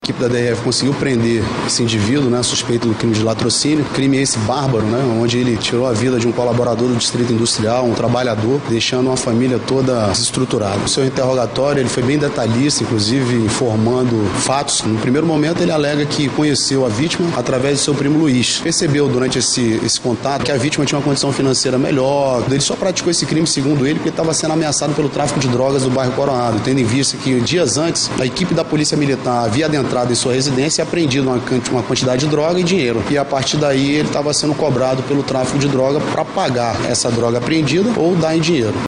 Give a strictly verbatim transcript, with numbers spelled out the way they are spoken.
equipe da D R F conseguiu prender esse indivíduo, né, suspeito do crime de latrocínio, crime esse bárbaro, né, onde ele tirou a vida de um colaborador do Distrito Industrial, um trabalhador, deixando uma família toda desestruturada. No seu interrogatório, ele foi bem detalhista, inclusive informando fatos. No primeiro momento, ele alega que conheceu a vítima através do seu primo Luiz. Percebeu durante esse, esse contato que a vítima tinha uma condição financeira melhor. Ele só praticou esse crime, segundo ele, porque estava sendo ameaçado pelo tráfico de drogas do bairro Coronado, tendo em vista que dias antes a equipe da Polícia Militar havia adentrado em sua residência e apreendido uma, uma quantidade de droga e dinheiro. E a partir daí ele estava sendo cobrado pelo tráfico de droga para pagar essa droga apreendida ou dar em dinheiro.